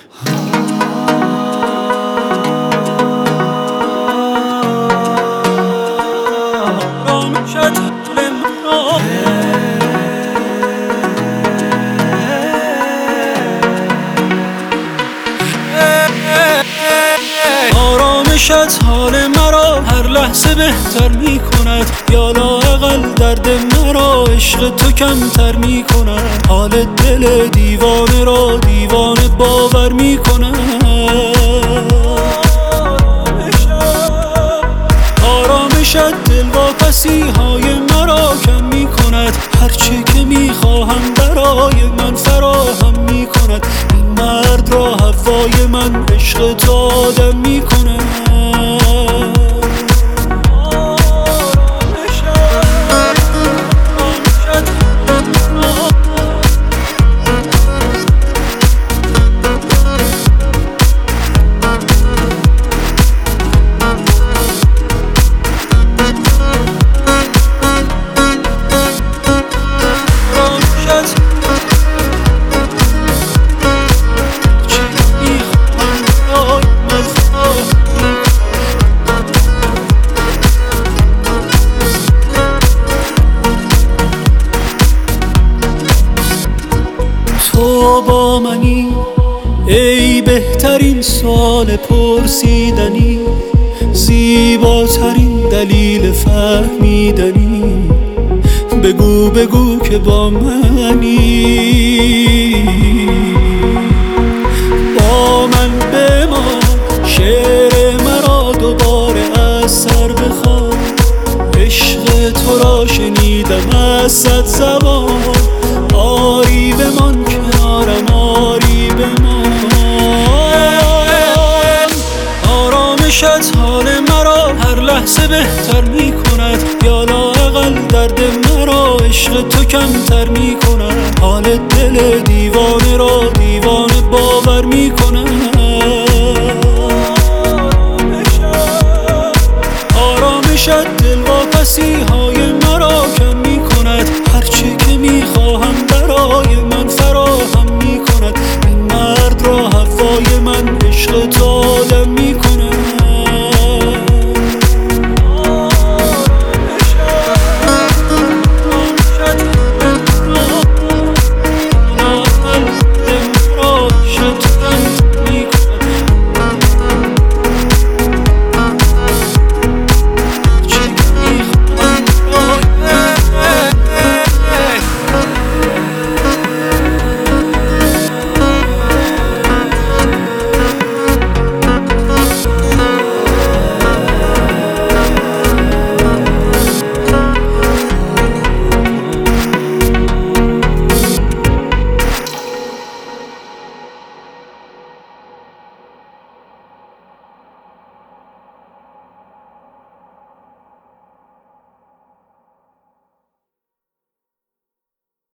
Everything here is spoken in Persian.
آرامشت حال مرا هر لحظه بهتر می کند، یا لااقل درد مرا عشق تو کمتر می کند. حال دل دیوانه را دیوانه باور می کند. آرامشت دلواپسی های مرا کم می کند، هرچی که می خواهم برای من فراهم می کند. این مرد را هوای من عشق تو آدم می کند. تو با منی ای بهترین سوال پرسیدنی، زیباترین دلیل فهمیدنی. بگو بگو که با منی، با من بمان. شعر مرا دوباره از سر بخوان، عشق تو را شنیدم از 100 زبان. آری بمان کنارم، آری بمان. آرامشت حال مرا هر لحظه بهتر می کند، یا لااقل درد مرا عشق تو کمتر می کند. حال دل دیوانه را